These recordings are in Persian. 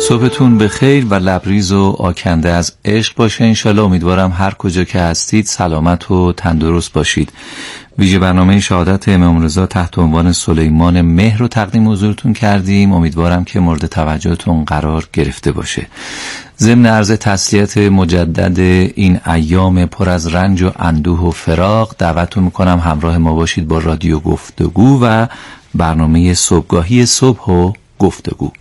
صبحتون به خیر و لبریز و آکنده از عشق باشه انشالله. امیدوارم هر کجا که هستید سلامت و تندرست باشید. ویژه برنامه شهادت امام رضا تحت عنوان سلیمان مهر رو تقدیم حضورتون کردیم. امیدوارم که مورد توجهتون قرار گرفته باشه. ضمن عرض تسلیت مجدد این ایام پر از رنج و اندوه و فراق، دعوتتون میکنم همراه ما باشید با رادیو گفتگو و برنامه صبحگاهی صبح و گفتگو.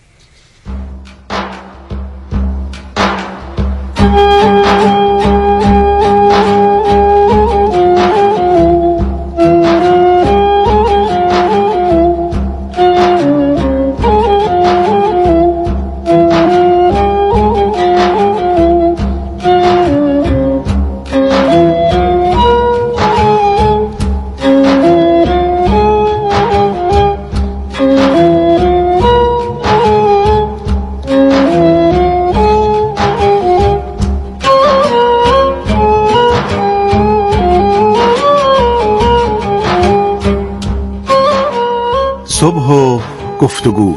صبح و گفتگو.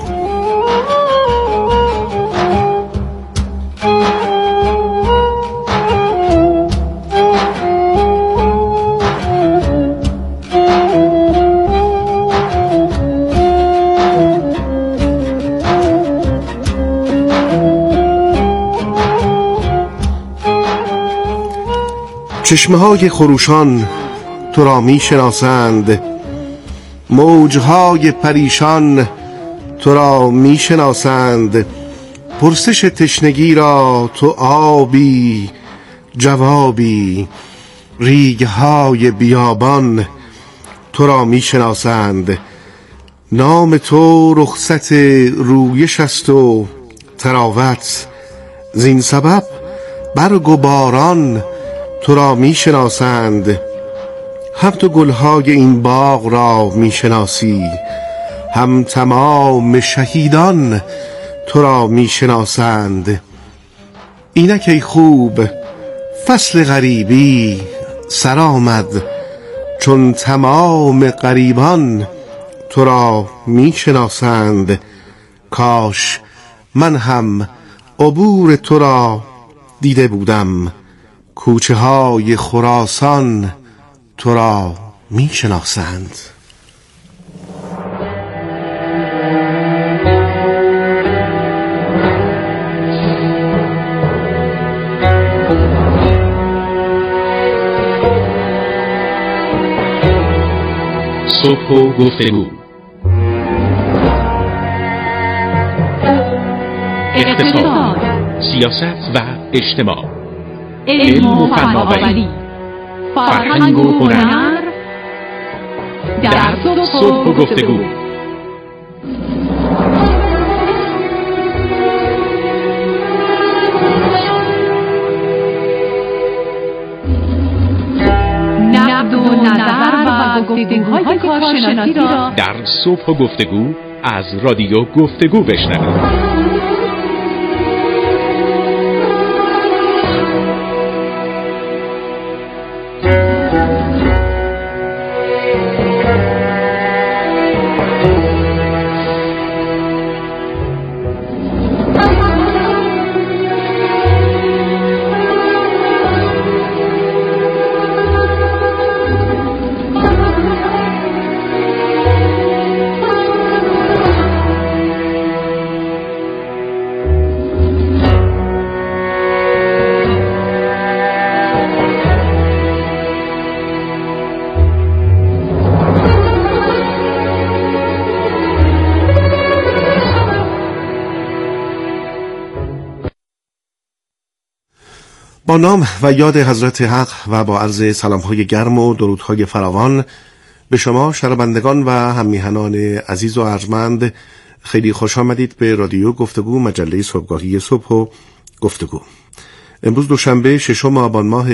چشمه‌های خروشان تو را می شناسند، موجهای پریشان تو را می شناسند. پرسش تشنگی را تو آبی جوابی، ریگهای بیابان تو را می شناسند. نام تو رخصت رویش است و تراوت، زین سبب برگ و باران تو را می شناسند. هم تو گلهای این باغ را می شناسی، هم تمام شهیدان تو را می شناسند. اینک ای خوب فصل غریبی سر آمد، چون تمام غریبان تو را می شناسند. کاش من هم عبور تو را دیده بودم، کوچه های خراسان تو را می شناسند. صبح و گفتگو. اقتصاد، سیاست و اجتماع، علم و فناوری، فرهنگ و هنر در صبح و گفتگو. نقد و نظر و گفتگوهای کارشناسی را در صبح و گفتگو از رادیو گفتگو بشنوید. با نام و یاد حضرت حق و با عرض سلام‌های گرم و درودهای فراوان به شما شنوندگان و هم‌میهنان عزیز و ارجمند، خیلی خوش آمدید به رادیو گفتگو، مجله صبحگاهی صبح و گفتگو. امروز دوشنبه 6 آبان ماه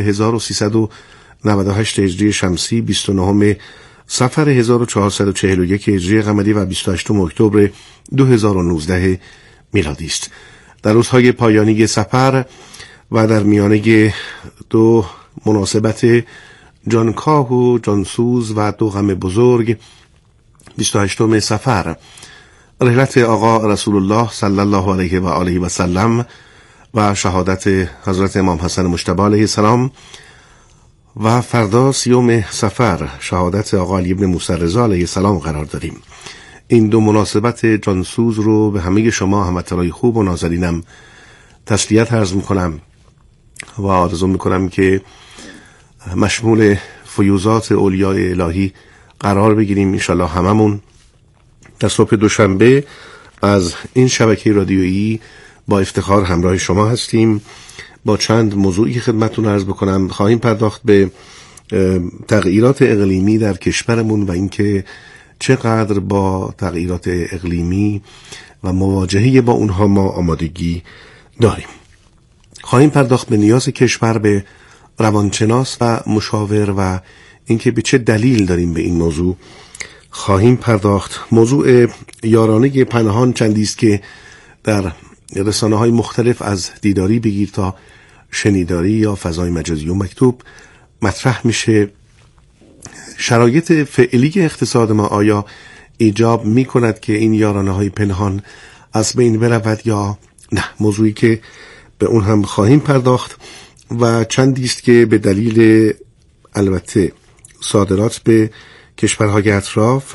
1398 هجری شمسی، 29 صفر 1441 هجری قمری و 28 اکتبر 2019 میلادی است. در روزهای پایانی سفر و در میانه دو مناسبت جانکاه و جانسوز و دو غم بزرگ، 28 صفر رحلت آقا رسول الله صلی الله علیه و آله و سلم و شهادت حضرت امام حسن مجتبی علیه السلام و فردا 30 صفر شهادت آقا علی ابن موسی رضا علیه السلام قرار داریم. این دو مناسبت جانسوز رو به همه شما هموطنان خوب و نازنینم تسلیت عرض میکنم و آرزو میکنم که مشمول فیوزات اولیاء الهی قرار بگیریم انشالله هممون. در صبح دوشنبه از این شبکه رادیویی با افتخار همراه شما هستیم. با چند موضوعی که خدمتتون عرض بکنم خواهیم پرداخت به تغییرات اقلیمی در کشورمون و اینکه چقدر با تغییرات اقلیمی و مواجهه با اونها ما آمادگی داریم. خواهیم پرداخت به نیاز کشور به روانشناس و مشاور و اینکه به چه دلیل داریم به این موضوع خواهیم پرداخت. موضوع یارانه پنهان چندی است که در رسانه‌های مختلف از دیداری بگیر تا شنیداری یا فضای مجازی و مکتوب مطرح میشه. شرایط فعلی اقتصاد ما آیا ایجاب میکند که این یارانه‌های پنهان از بین برود یا نه؟ موضوعی که به اون هم خواهیم پرداخت و چندی است که به دلیل البته صادرات به کشورهای اطراف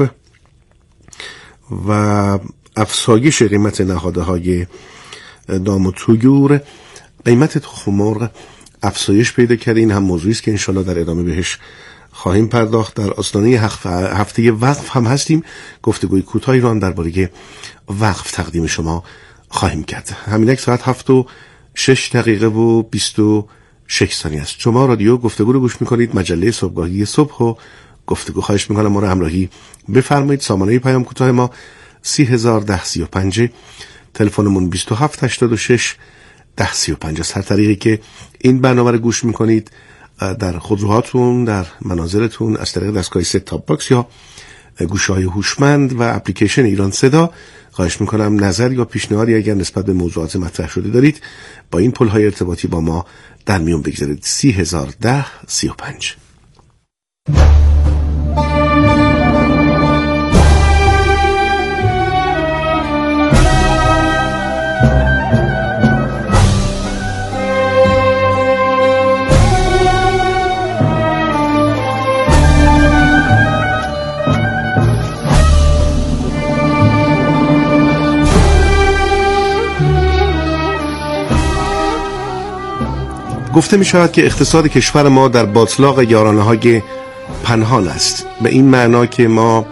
و افزایش قیمت نهادهای دام و طیور قیمت تخم مرغ افزایش پیدا کرده. این هم موضوعی است که انشالله در ادامه بهش خواهیم پرداخت. در آستانه هفته وقف هم هستیم. گفتگوی کوتاهی رو هم درباره وقف تقدیم شما خواهیم کرد. همین ساعت 7:06 و 26 ثانیه است. شما رادیو گفتگو رو گوش میکنید، مجله صبحگاهی صبح و گفتگو. خواهش میکنم ما رو همراهی بفرمایید. سامانه پیام کوتاه ما 301035، تلفنمون 2786 1035 است. هر طریقی که این برنامه رو گوش میکنید، در خودروهاتون، در منازلتون، از طریق دستگاه ست تاپ باکس یا گوشی‌های هوشمند و اپلیکیشن ایران صدا، خواهش میکنم نظر یا پیشنهادی اگر نسبت به موضوعات مطرح شده دارید با این پل‌های ارتباطی با ما در میون بگذارید. 301035. گفته می شود که اقتصاد کشور ما در باتلاق یارانه‌های پنهان است، به این معنا که ما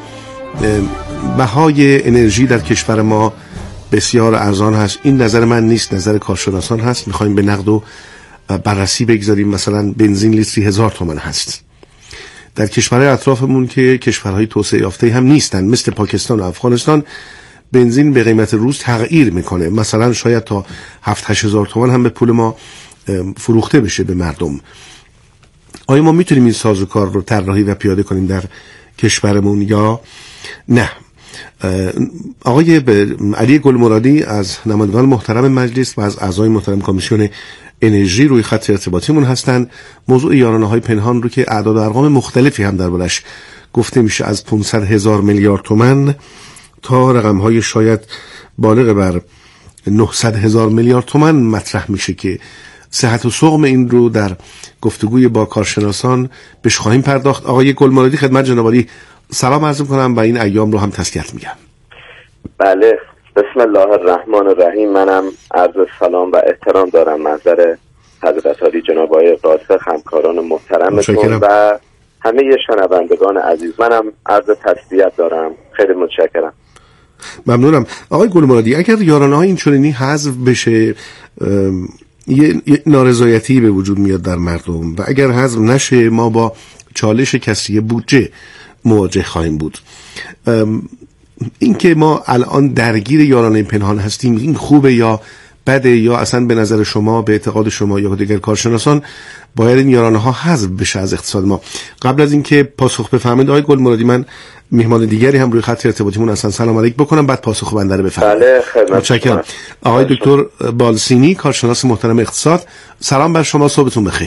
بهای انرژی در کشور ما بسیار ارزان هست. این نظر من نیست، نظر کارشناسان هست. میخوایم به نقد و بررسی بگذاریم. مثلا بنزین لیتری 1000 تومان هست. در کشورهای اطرافمون که کشورهای توسعه یافته هم نیستن، مثل پاکستان و افغانستان، بنزین به قیمت روز تغییر میکنه. مثلا شاید تا 7-8 هزار تومان هم به پول ما فروخته بشه به مردم. آیا ما میتونیم این سازوکار رو طراحی و پیاده کنیم در کشورمون یا نه؟ آقای علی گلمرادی از نمایندگان محترم مجلس و از اعضای محترم کمیسیون انرژی روی خط ارتباطیمون هستن. موضوع یارانه‌های پنهان رو که اعداد و ارقام مختلفی هم دربارش گفته میشه، از 500,000 میلیارد تومان تا رقم‌های شاید بالغ بر 900,000 میلیارد تومان مطرح میشه که صحت و سقم این رو در گفتگوی با کارشناسان بهش خواهیم پرداخت. آقای گلمرادی خدمت جناب عالی سلام عرض می‌کنم و این ایام رو هم تسلیت میگم. بله، بسم الله الرحمن الرحیم. منم عرض سلام و احترام دارم محضر حضرت عالی جناب آقای راسخ، همکاران محترمتون و همه شنوندگان عزیز. منم عرض تسلیت دارم. خیلی متشکرم. ممنونم. آقای گلمرادی، اگر یارانه‌های اینچنینی حذف بشه یه نارضایتی به وجود میاد در مردم و اگر حذف نشه ما با چالش کسری بودجه مواجه خواهیم بود. این که ما الان درگیر یارانه پنهان هستیم، این خوبه یا بده، یا اصلا به نظر شما، به اعتقاد شما یا دیگر کارشناسان باید این یارانه ها حذف بشه از اقتصاد ما؟ قبل از اینکه پاسخ بفرمایید آقای گلمرادی، من مهمان دیگری هم روی خط ارتباطیمون هستن، سلام علیک بکنم بعد پاسخ بنده رو بفرمایید. بله، خدمت. متشکرم. آقای دکتر بالسینی، کارشناس محترم اقتصاد، سلام بر شما، صبحتون بخیر.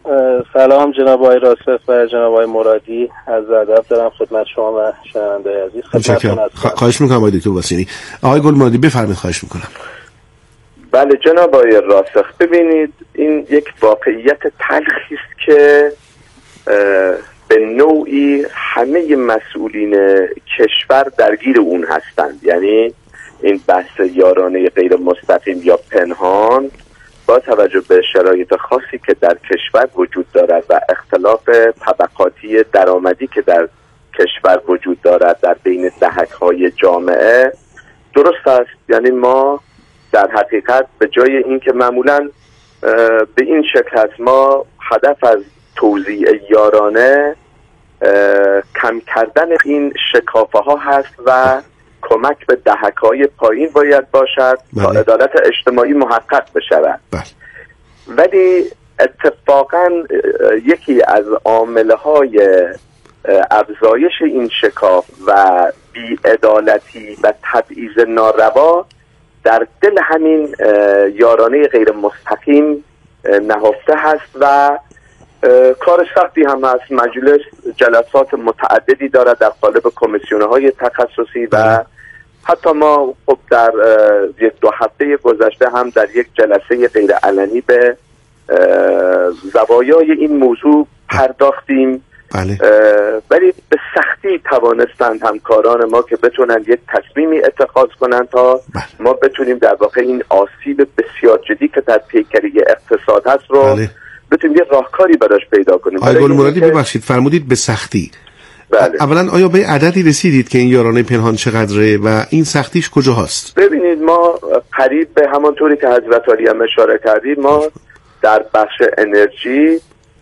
سلام جناب آقای راسخ و جناب آقای مرادی، از ادب دارم خدمت شما و شنونده عزیز. خواهش میکنم آقای دکتر باسینی. آقای گل مرادی بفرمایید. خواهش میکنم. بله جناب آقای راسخ، ببینید این یک واقعیت تلخی است که به نوعی همه مسئولین کشور درگیر اون هستند. یعنی این بحث یارانه غیر مستقیم یا پنهان با توجه به شرایط خاصی که در کشور وجود دارد و اختلاف طبقاتی درآمدی که در کشور وجود دارد در بین دهک‌های جامعه، درست است. یعنی ما در حقیقت به جای اینکه معمولاً به این شکل است، ما هدف از توزیع یارانه کم کردن این شکافه ها هست و کمک به دهک‌های پایین باید باشد تا عدالت اجتماعی محقق بشود. ولی اتفاقاً یکی از عامل‌های افزایش این شکاف و بی‌عدالتی و تبعیض ناروا در دل همین یارانه غیر مستقیم نهفته هست و کار سختی هم هست. مجلس جلسات متعددی دارد در قالب کمیسیون‌های تخصصی و حتی ما خب در یک 2 هفته گذشته هم در یک جلسه غیر علنی به زوایای این موضوع پرداختیم. ولی به سختی توانستند همکاران ما که بتونن یک تصمیمی اتخاذ کنند تا ما بتونیم در واقع این آسیب بسیار جدی که در پیکره اقتصاد هست رو بتونیم یه راهکاری براش پیدا کنیم. آقای گل مرادی ببخشید فرمودید به سختی. اولا آیا به عددی رسیدید که این یارانه پنهان چقدره و این سختیش کجا هست؟ ببینید ما قریب به همانطوری که حضرت عالی هم اشاره کردید، ما در بخش انرژی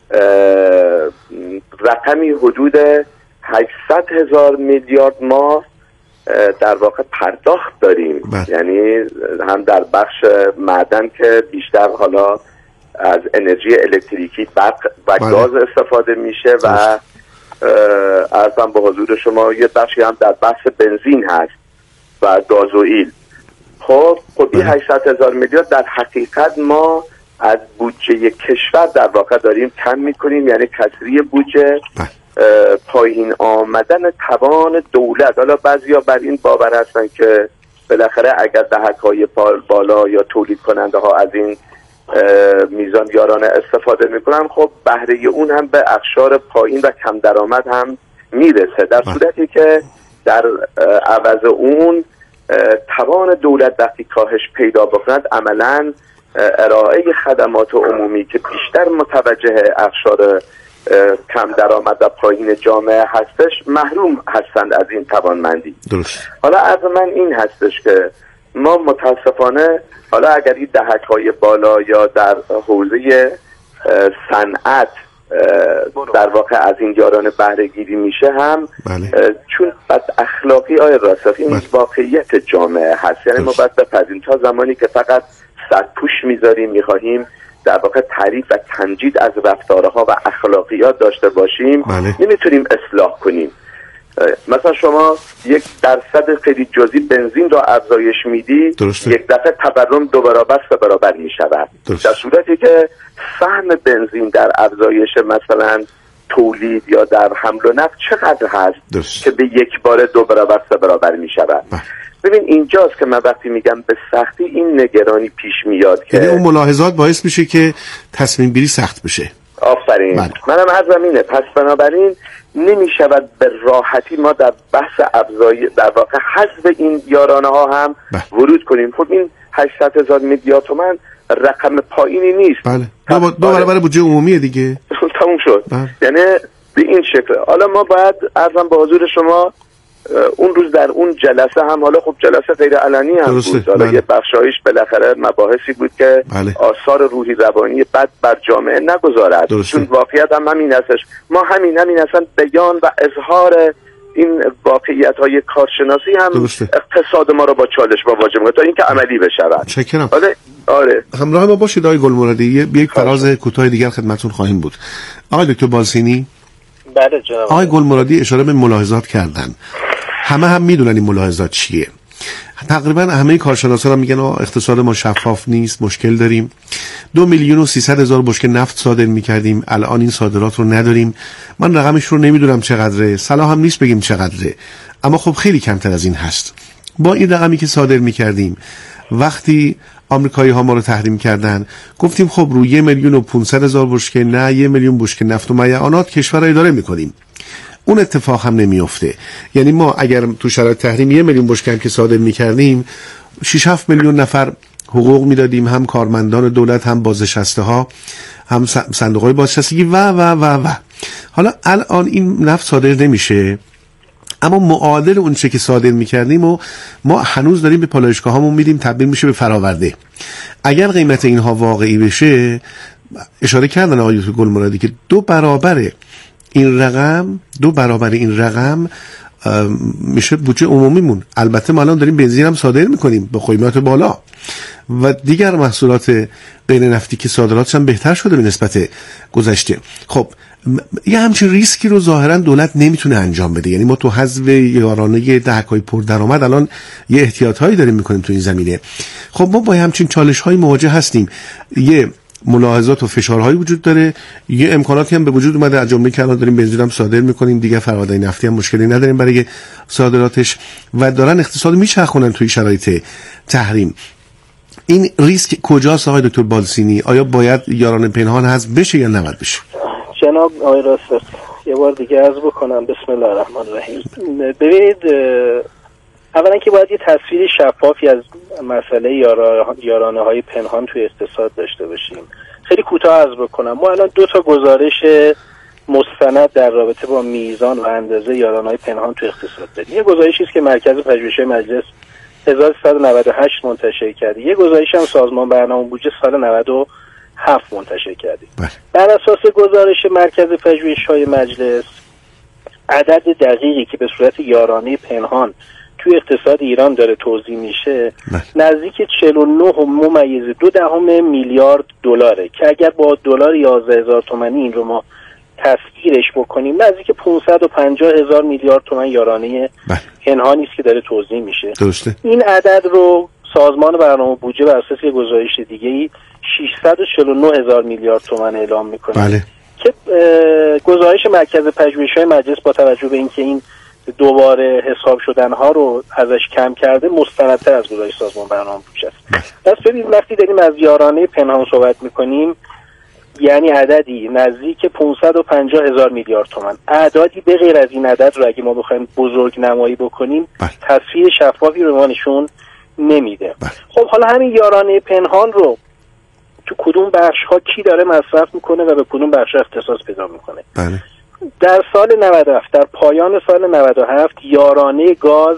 رقمی حدود 800,000 میلیارد ما در واقع پرداخت داریم. یعنی هم در بخش معدن که بیشتر حالا از انرژی الکتریکی برق و گاز استفاده میشه و عرضم به حضور شما یه بخشی هم در بخش بنزین هست و گازوئیل. خب این 800,000 میلیارد در حقیقت ما از بودجه کشور در واقع داریم کم میکنیم، یعنی کسری بودجه، پایین آمدن توان دولت. حالا بعضیا بر این باور هستن که بالاخره اگر دهک‌های بالا یا تولید کننده ها از این میزان یارانه استفاده میکنن، خب بهره اون هم به اقشار پایین و کم درآمد هم میرسه، در صورتی که در عوض اون توان دولت وقتی کاهش پیدا بکند عملاً ارائه خدمات عمومی که بیشتر متوجه اقشار کم درآمد و پایین جامعه هستش محروم هستند از این توانمندی. درست. حالا عرض من این هستش که ما متاسفانه حالا اگر این دهک‌های بالا یا در حوزه صنعت در واقع از این یارانه بهره گیری میشه هم چون بد اخلاقی راسخ این واقعیت جامعه هست. یعنی ما باید بپذیریم تا زمانی که فقط سرپوش میذاریم میخواهیم در واقع تعریف و تمجید از رفتارها و اخلاقیات داشته باشیم نمیتونیم اصلاح کنیم. مثلا شما 1% خیلی جزئی بنزین را افزایش میدی، یک دفعه تورم 2 برابر 3 برابر میشود، در صورتی که سهم بنزین در افزایش مثلا تولید یا در حمل و نقل چقدر هست که به یک بار 2 برابر 3 برابر میشود. ببین اینجاست که من وقتی میگم به سختی این نگرانی پیش میاد که اون ملاحظات باعث میشه که تصمیم گیری سخت بشه. آفرین. منم عرضم اینه، پس بنابراین نمیشود به راحتی ما در بحث در واقع حذف این یارانه ها هم ورود کنیم. خب این 800,000 میلیارد تومان رقم پایینی نیست. 2 برابر بودجه عمومیه دیگه. تموم شد. یعنی به این شکل. حالا ما باید عرضم به حضور شما اون روز در اون جلسه هم، حالا خب جلسه غیر علنی هم بود، حالا یه بخشایش بالاخره مباحثی بود که آثار روحی روانی بد بر جامعه نگذارد، چون واقعیت هم همین هستش. ما همین اصلا بیان و اظهار این واقعیت های کارشناسی هم اقتصاد ما رو با چالش مواجه می‌کنه تا اینکه عملی بشود. چکرم. آره. همراه ما باشید آقای گلمرادی، یک فراز کوتاه دیگر خدمتتون خواهیم بود. آقای دکتر بالسینی. بله جناب. آقای گلمرادی اشاره به ملاحظات کردن. همه هم میدونن این ملاحظات چیه. تقریبا همه کارشناسان هم میگن اقتصاد ما شفاف نیست، مشکل داریم. 2,300,000 بشکه نفت صادر میکردیم، الان این صادرات رو نداریم. من رقمش رو نمیدونم چقدره، صلاح هم نیست بگیم چقدره، اما خب خیلی کمتر از این هست. با این رقمی که صادر میکردیم وقتی آمریکایی ها ما رو تحریم کردن گفتیم خب روی 1,500,000 بشکه نه 1,000,000 بشکه نفت و میعانات کشور را اداره میکنیم. اون اتفاق هم نمیفته. یعنی ما اگر تو شرایط تحریم 1,000,000 بشکه هم که صادر میکردیم 6-7 میلیون نفر حقوق میدادیم، هم کارمندان دولت، هم بازنشسته ها، هم صندوق های بازنشستگی و حالا الان این نفت صادر نمیشه، اما معادل اون چه که صادر میکردیم و ما هنوز داریم به پالایشگاه هامون میدیم، تبدیل میشه به فراورده. اگر قیمت اینها واقعی بشه، اشاره کردن آقای گل مرادی که 2 برابر این رقم میشه بودجه عمومیمون. البته ما الان داریم بنزین هم صادر میکنیم با قیمت بالا و دیگر محصولات غیر نفتی که صادراتش هم بهتر شده به نسبت گذشته. خب یه همچین ریسکی رو ظاهرا دولت نمیتونه انجام بده. یعنی ما تو حذف یارانه دهک‌های پردرآمد الان یه احتیاطایی داریم میکنیم تو این زمینه. خب ما با همچین چالش‌های مواجه هستیم. یه ملاحظات و فشارهایی وجود داره، یه امکاناتی هم به وجود اومده، از جمله که الان داریم بنزین هم صادر میکنیم، دیگه فرآورده نفتی هم مشکلی نداریم برای صادراتش و دارن اقتصاد میچرخونن توی شرایط تحریم. این ریسک کجاست آقای دکتر بالسینی؟ آیا باید یارانه پنهان حذف بشه یا نباید بشه؟ جناب آقای راسخ، یه بار دیگه عرض بکنم بسم الله الرحمن الرحیم. ببینید، اولا که باید یه تصویر شفافی از مسئله یارانه های پنهان توی اقتصاد داشته باشیم. خیلی کوتاه عرض بکنم، ما الان 2 تا گزارش مستند در رابطه با میزان و اندازه یارانه های پنهان توی اقتصاد داریم. یه گزارشی است که مرکز پژوهش‌های مجلس 1398 منتشر کرده، یه گزارش هم سازمان برنامه بودجه سال 97 منتشر کرده. بر اساس گزارش مرکز پژوهش‌های مجلس، عدد دقیقی که به صورت یارانه پنهان توی اقتصاد ایران داره توزیع میشه نزدیک 49.2 میلیارد دلاره که اگر با دلار 11,000 تومانی این رو ما تفکیرش بکنیم نزدیک 550,000 میلیارد تومان یارانه پنهانی است که داره توزیع میشه. درسته. این عدد رو سازمان برنامه بودجه بر اساس یک گزارش دیگه‌ای 649,000 میلیارد تومان اعلام میکنه. بله. که گزارش مرکز پژوهش‌های مجلس با توجه به اینکه این دوباره حساب شدنها رو ازش کم کرده مستندتر از گزارش سازمان برنامه بودجه است. پس ببینید وقتی داریم از یارانه پنهان صحبت میکنیم یعنی عددی نزدیک 550,000 میلیارد تومان. اعدادی به غیر از این عدد رو اگه ما بخوایم بزرگ نمایی بکنیم تصویر شفافی رو ما نشون نمیده. خب حالا همین یارانه پنهان رو تو کدوم بخش ها کی داره مصرف میکنه و به کدوم بخش اختصاص پیدا میکنه؟ در سال 97 در پایان سال 97 یارانه گاز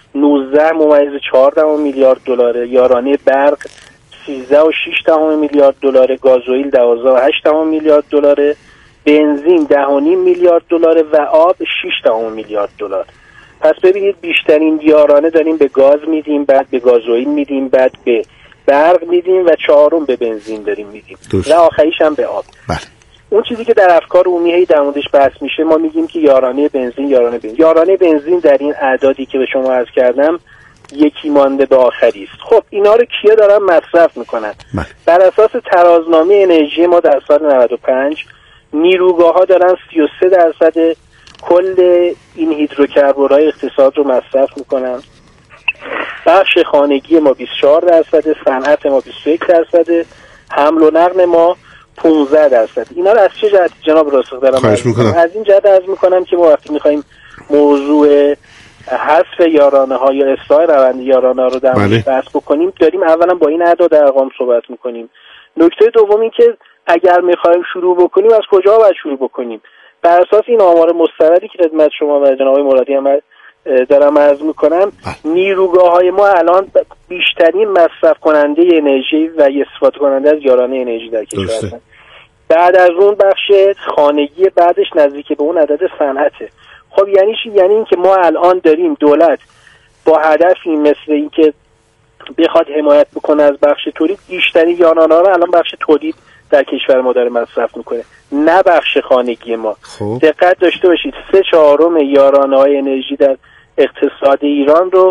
19.4 میلیارد دلاره، یارانه برق 13.6 میلیارد دلاره، گازوئیل 12.8 میلیارد دلاره، بنزین 10.5 میلیارد دلاره و آب 6 میلیارد دلار. پس ببینید بیشترین یارانه داریم به گاز میدیم، بعد به گازوئیل میدیم، بعد به برق میدیم و 4م به بنزین داریم میدیم و آخریش هم به آب. اون چیزی که در افکار عمومی در موردش بحث میشه ما میگیم که یارانه بنزین در این اعدادی که به شما عرض کردم یکی مانده به آخری است. خب اینا رو کیا دارن مصرف میکنن؟ بر اساس ترازنامه انرژی ما در سال 95 نیروگاه ها دارن 33% کل این هیدروکربن‌های اقتصاد رو مصرف میکنن. بخش خانگی ما 24%، صنعت ما 21%، حمل و نقل ما 15%. اینا رو از چه جهت جناب راسخ دارم از این جهت عرض میکنم که ما وقتی میخوایم موضوع حذف یارانه ها یا اصلاح روند یارانه ها رو در مورد بحث بکنیم داریم اولا با این اعداد ارقام صحبت میکنیم. نکته دوم این که اگر میخوایم شروع بکنیم از کجا باید شروع بکنیم؟ بر اساس این آمار مستندی که خدمت شما و جناب مرادی هم دارم عرض میکنم نیروگاه های ما الان بیشترین مصرف کننده انرژی و استفاده کننده از یارانه انرژی در کشور هستند. بعد از اون بخش خانگی، بعدش نزدیک به اون عدد صنعته. خب یعنی چی؟ یعنی این که ما الان داریم دولت با هدفی مثل این که بخواد حمایت بکنه از بخش تولید بیشترین یارانه ها رو الان بخش تولید در کشور ما داره مصرف میکنه نه بخش خانگی ما. دقت داشته باشید 3/4 یارانه های انرژی در اقتصاد ایران رو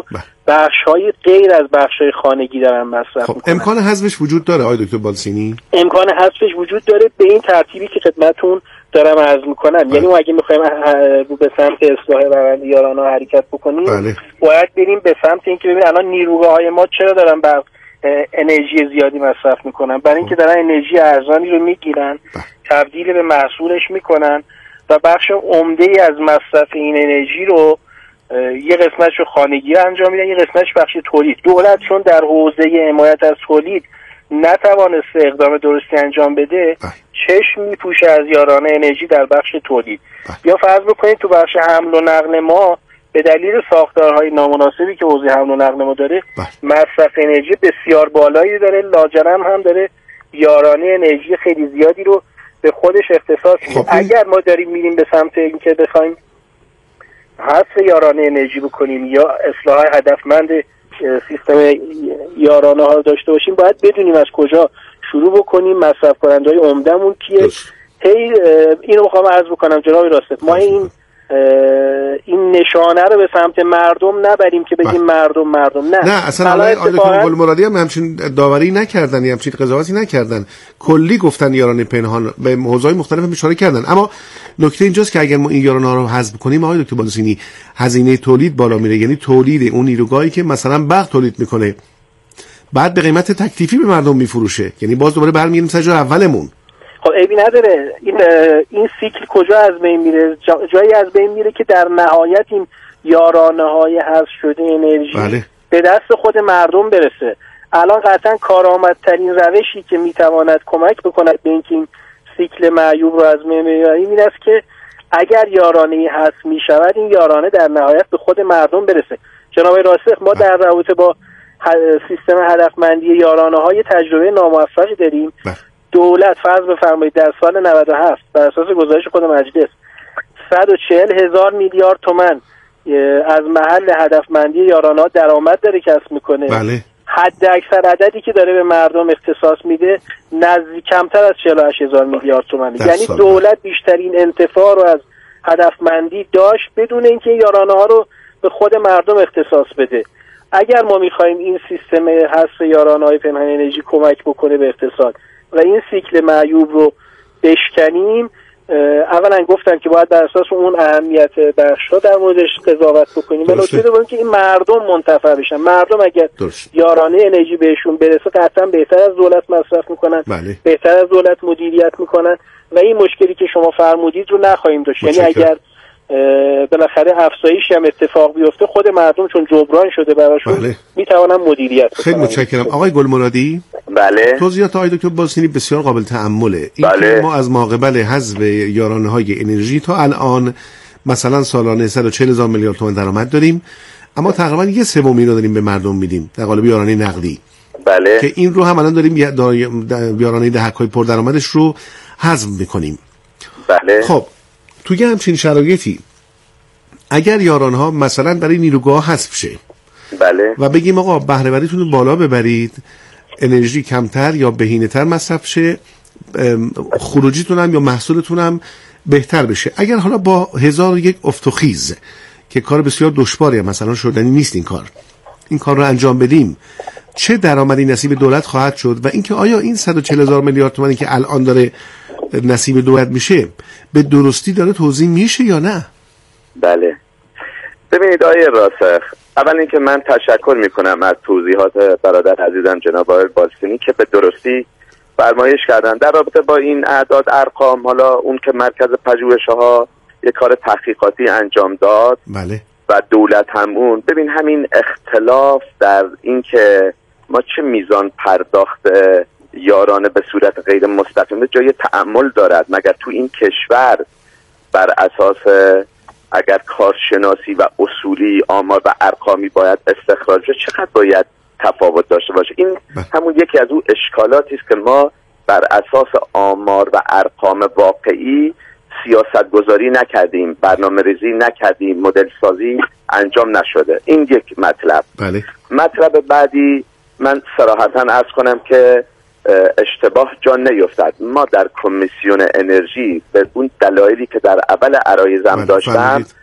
بخش‌های غیر از بخش‌های خانگی دارن مصرف میکنن. امکان حذفش وجود داره آقای دکتر بالسینی؟ امکان حذفش وجود داره به این ترتیبی که خدمتتون دارم عرض میکنم. یعنی ما اگه میخوایم به سمت اصلاح روند یارانه حرکت بکنیم باید بریم به سمت اینکه ببین الان نیروگاه‌های ما چرا دارن برق انرژی زیادی مصرف میکنن؟ برای اینکه دارن انرژی ارزانی رو میگیرن، تبدیل به محصولش میکنن و بخش عمده‌ای از مصرف این انرژی رو یه قسمتش رو خانگی انجام میدن، یه قسمتش بخش تولید. دولت چون در حوزه حمایت از تولید نتوانسته اقدام درستی انجام بده، چشم میپوشه از یارانه انرژی در بخش تولید. یا فرض بکنید تو بخش حمل و نقل ما به دلیل ساختارهای نامناسبی که حوزه حمل و نقل ما داره مصرف انرژی بسیار بالایی داره، لاجرم هم داره یارانه انرژی خیلی زیادی رو به خودش اختصاص میده. اگر ما داریم میریم به سمت اینکه بخوایم حذف یارانه انرژی بکنیم یا اصلاح هدفمند سیستم یارانه ها رو داشته باشیم، باید بدونیم از کجا شروع بکنیم، مصرف کننده های عمده‌مون کیه. اینو میخوام عرض بکنم جناب راست، ما این نشانه رو به سمت مردم نبریم که بگیم مردم نه اصلا آقای دکتر گلمرادی هم همچین داوری نکردن، همچین قضاوتی نکردن، کلی گفتن یارانه پنهان، به موضوعات مختلف اشاره کردن. اما نکته اینجاست که اگر ما این یارانه ها رو حذف کنیم آقای دکتر بالسینی، هزینه تولید بالا میره. یعنی تولید اون نیروگاهی که مثلا برق تولید میکنه بعد به قیمت تکلیفی به مردم میفروشه، یعنی باز دوباره برمیگردیم سر جای اولمون. خب عیبی نداره. این سیکل کجا از بین میره؟ جایی از بین میره که در نهایت این یارانه های حذف شده انرژی به دست خود مردم برسه. الان قطعا کارآمدترین روشی که میتواند کمک بکند به اینکه این سیکل معیوب رو از بین ببریم این است که اگر یارانه حذف میشود این یارانه در نهایت به خود مردم برسه. جناب راسخ، ما در رابطه با سیستم هدفمندی یارانه های تجربه ناموفقی داریم. دولت فرض بفرمایید در سال 97 بر اساس گزارش خود مجلس 140,000 میلیارد تومان از محل هدفمندی یارانه ها درآمد داره کسب میکنه. بله. حد اکثر عددی که داره به مردم اختصاص میده نزدیک کمتر از 48,000 میلیارد تومانه. یعنی دولت بیشترین انتفاع رو از هدفمندی داشت بدون اینکه یارانه ها رو به خود مردم اختصاص بده. اگر ما میخوایم این سیستم حذف یارانه های پنهان انرژی کمک بکنه به اقتصاد و این سیکل معیوب رو بشکنیم، اولا گفتم که باید بر اساس اون اهمیت بخش‌ها در موردش قضاوت بکنیم. نکته دوم که این مردم منتفع بشن. مردم اگر یارانه انرژی بهشون برسه قطعا بهتر از دولت مصرف میکنن، بهتر از دولت مدیریت میکنن و این مشکلی که شما فرمودید رو نخواهیم داشت. یعنی اگر بالاخره افزایشی هم اتفاق بیفته خود مردم چون جبران شده براشون میتونن مدیریت کنن. خیلی متشکرم. آقای گلمرادی. بله. توضیحات آقای دکتر بالسینی بسیار قابل تأمله. این که ما از ماقبل حذف یارانه های انرژی تا الان مثلا سالانه 140,000 میلیارد تومان درآمد داریم، اما تقریبا 1/3 رو داریم به مردم میدیم در قالب یارانه نقدی. بله. که این رو هم الان داریم یارانه دهک‌های پردرآمدش رو حذف میکنیم. بله. خب توی همچین شرایطی اگر یارانه ها مثلا برای نیروگاه حذف شه و بگیم آقا بهره وریتون رو بالا ببرید، انرژی کمتر یا بهینه‌تر مصرف شه، خروجیتون هم یا محصولتون هم بهتر بشه، اگر حالا با 1001 افت و خیز که کار بسیار دشواری مثلا شدنی نیست این کار رو انجام بدیم، چه درآمدی نصیب دولت خواهد شد و اینکه آیا این 140,000 میلیارد تومانی که الان داره نصیب دولت میشه به درستی داره توزیع میشه یا نه؟ بله. ببینید آقای راسخ، اول اینکه من تشکر میکنم از توضیحات برادر عزیزم جناب آقای بالسینی که به درستی فرمایش کردن در رابطه با این اعداد ارقام. حالا اون که مرکز پژوهش‌ها یک کار تحقیقاتی انجام داد و دولت هم اون، ببین همین اختلاف در این که ما چه میزان پرداخت یارانه به صورت غیر مستقیم جای تأمل دارد. مگر تو این کشور بر اساس اگر کارشناسی و اصولی آمار و ارقامی باید استخراج بشه چقدر باید تفاوت داشته باشه؟ این همون یکی از اون اشکالاتی است که ما بر اساس آمار و ارقام واقعی سیاست گذاری نکردیم، برنامه ریزی نکردیم، مدل سازی انجام نشده. این یک مطلب. مطلب بعدی من صراحتا عرض کنم که اشتباه جان نیفتد. ما در کمیسیون انرژی به اون دلایلی که در اول عرایزم داشتم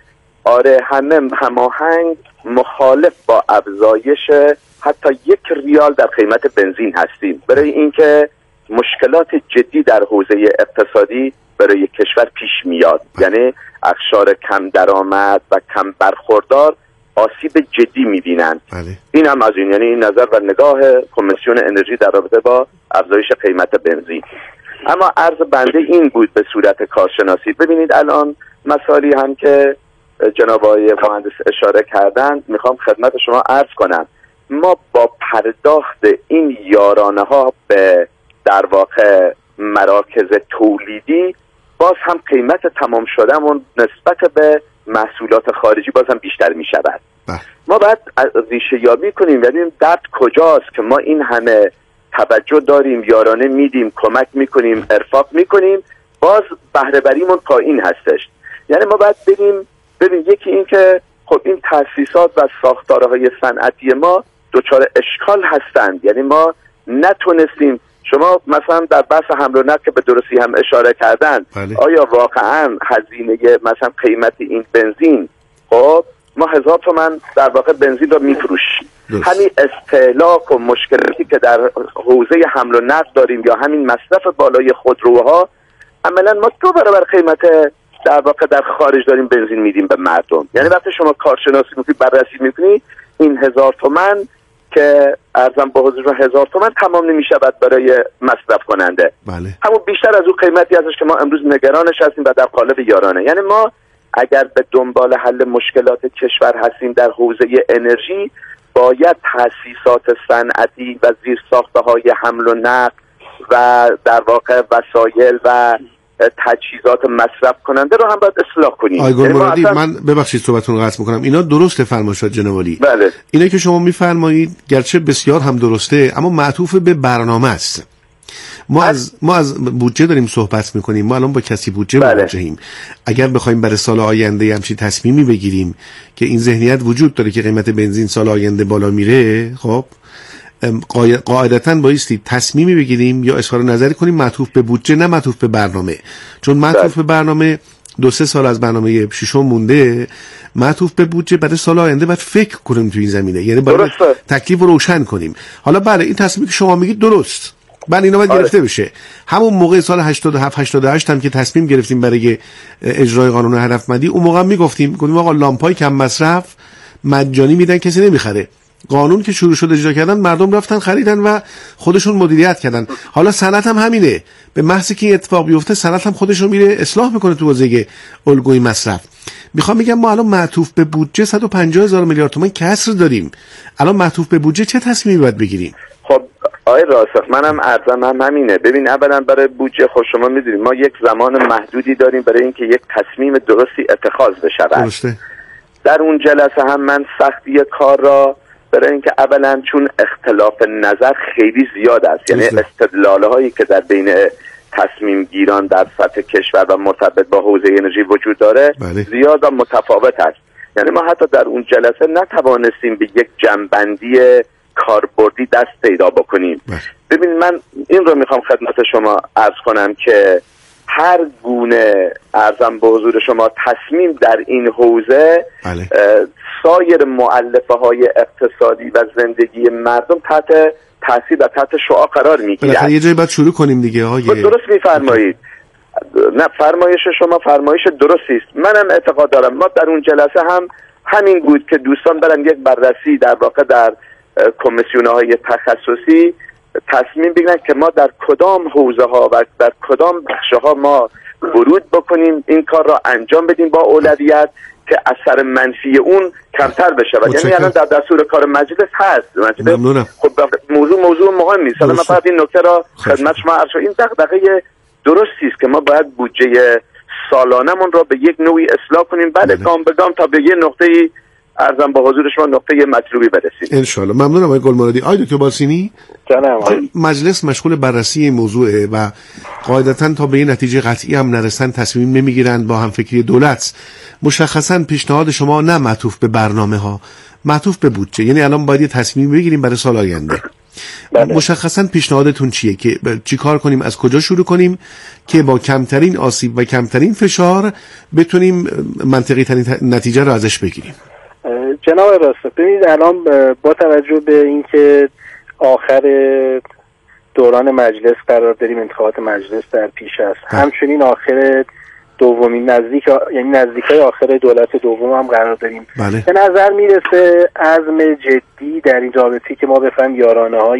آره همه هماهنگ مخالف با افزایش حتی 1 ریال در قیمت بنزین هستیم، برای اینکه مشکلات جدی در حوزه اقتصادی برای کشور پیش میاد. یعنی اقشار کم درآمد و کم برخوردار آسیب جدی میبینند. این هم از این، یعنی این نظر و نگاه کمیسیون انرژی در رابطه با افزایش قیمت بنزین. اما عرض بنده این بود به صورت کارشناسی. ببینید الان مسائلی هم که جناب آقای مهندس اشاره کردند میخوام خدمت شما عرض کنم. ما با پرداخت این یارانه ها به در واقع مراکز تولیدی باز هم قیمت تمام شدهمون نسبت به محصولات خارجی باز هم بیشتر می شود. ما باید ریشه یابی کنیم ببینیم درد کجاست که ما این همه توجه داریم، یارانه میدیم، کمک میکنیم، ارفاق میکنیم، باز بهره بریمون پایین هستش. یعنی ما باید ببین یکی این که خب این تأسیسات و ساختارهای صنعتی ما دچار اشکال هستند. یعنی ما نتونستیم، شما مثلا در بحث حمل و نقل که به درستی هم اشاره کردن، آیا واقعا هزینه مثلا قیمت این بنزین، خب ما 1000 تومان در واقع بنزین رو میفروشیم، همین استهلاک و مشکلاتی که در حوزه حمل و نقل داریم یا همین مصرف بالای خودروها، عملا ما 2 برابر قیمت در واقع در خارج داریم بنزین میدیم به مردم. یعنی وقتی شما کارشناسی میکنی، بررسی میکنی، این 1000 تومان که ارزم با حضور 1000 تومان تمام نمیشود برای مصرف کننده. همون بیشتر از اون قیمتی ازش که ما امروز نگرانش هستیم و در قالب یارانه. یعنی ما اگر به دنبال حل مشکلات کشور هستیم در حوزه انرژی، باید تأسیسات صنعتی و زیرساخته‌های حمل و نقل و در واقع وسایل و تجهیزات مصرف کننده رو هم باید اصلاح کنیم. آقای گلمرادی من ببخشید صحبتتون رو قطع می‌کنم. اینا درسته فرمایشات جناب عالی. بله. اینا که شما می‌فرمایید گرچه بسیار هم درسته، اما معطوف به برنامه است. ما از بودجه داریم صحبت میکنیم. ما الان با کسی بودجه مواجهیم. اگر بخوایم برای سال آینده همچین تصمیمی بگیریم که این ذهنیت وجود داره که قیمت بنزین سال آینده بالا میره، خب قاعدتاً بایستی تصمیمی بگیریم یا اظهار نظری کنیم معطوف به بودجه، نه معطوف به برنامه. چون معطوف به برنامه 2-3 سال از برنامه 6 مونده، معطوف به بودجه برای سال آینده باید فکر کنیم تو این زمینه. یعنی باید تکلیف رو روشن کنیم. حالا بله این تصمیمی که شما میگید درست، من اینا باید گرفته بشه. همون موقع سال 87-88 هم که تصمیم گرفتیم برای اجرای قانون هدفمندی، اون موقع میگفتیم آقا لامپای کم مصرف مجانی میدن، کسی نمیخره. قانون که شروع شد اجرا کردن، مردم رفتن خریدن و خودشون مدیریت کردن. حالا صنعت هم همینه. به محض که این اتفاق بیفته صنعت هم خودشون میره اصلاح میکنه تو حوزه الگوی مصرف. میخوام بگم ما الان معطوف به بودجه 150,000 میلیارد تومان کسر داریم. الان معطوف به بودجه چه تصمیمی باید بگیریم؟ خب آقای راسخ، منم عرضم هم همینه. ببین اولا برای بودجه خود شما میدونید ما یک زمان محدودی داریم برای اینکه یک تصمیم درستی اتخاذ بشه. درسته. در اون جلسه هم من سختی کار را برای اینکه اولا چون اختلاف نظر خیلی زیاد است، یعنی استدلال هایی که در بین تصمیم گیران در سطح کشور و مرتبط با حوزه انرژی وجود داره زیاد و متفاوت است. یعنی ما حتی در اون جلسه نتوانستیم به یک جنبندی کاربردی دست پیدا بکنیم. ببین من این رو میخوام خدمت شما عرض کنم که هر گونه ارزم به حضور شما تصمیم در این حوزه سایر مؤلفه های اقتصادی و زندگی مردم تحت تاثیر و تحت شعاع قرار میگیرد. یه جایی باید شروع کنیم دیگه. درست میفرمایید. نه فرمایش شما فرمایش درستی است. منم اعتقاد دارم. ما در اون جلسه هم همین بود که دوستان برن یک بررسی در واقع در کمیسیون‌های تخصصی تصمیم بگیرن که ما در کدام حوزه ها و در کدام بخش ها ما ورود بکنیم، این کار را انجام بدیم با اولویت که اثر منفی اون کمتر بشه. و یعنی الان در دستور کار مجلس هست. خب موضوع مهمی است. من فقط این نکته را خدمت شما عرض کنم. این دغدغه درستی است که ما باید بودجه سالانمون را به یک نوعی اصلاح کنیم، بعد گام به گام تا به یه نقطه‌ای ارزم با حضور شما نقطه مطلوبی برسیم ان شاء الله. ممنونم آقای گلمرادی. آقای دکتر باسینی، مجلس مشغول بررسی این موضوعه و قاعدتاً تا به این نتیجه قطعی هم نرسن تصمیم نمیگیرن با همفکری دولت. مشخصاً پیشنهاد شما نه معطوف به برنامه ها، معطوف به بودجه. یعنی الان باید یه تصمیم بگیریم برای سال آینده. مشخصا پیشنهادتون چیه که چی کار کنیم، از کجا شروع کنیم که با کمترین آسیب و کمترین فشار بتونیم منطقی ترین نتیجه رو ازش بگیریم؟ جناب راست، ببینید الان با توجه به اینکه آخر دوران مجلس قرار داریم، انتخابات مجلس در پیش است، همچنین آخر دومین یعنی نزدیکای آخر دولت دوم هم قرار داریم. به نظر میرسه عزم جدی در این رابطه که ما بفهم یارانه های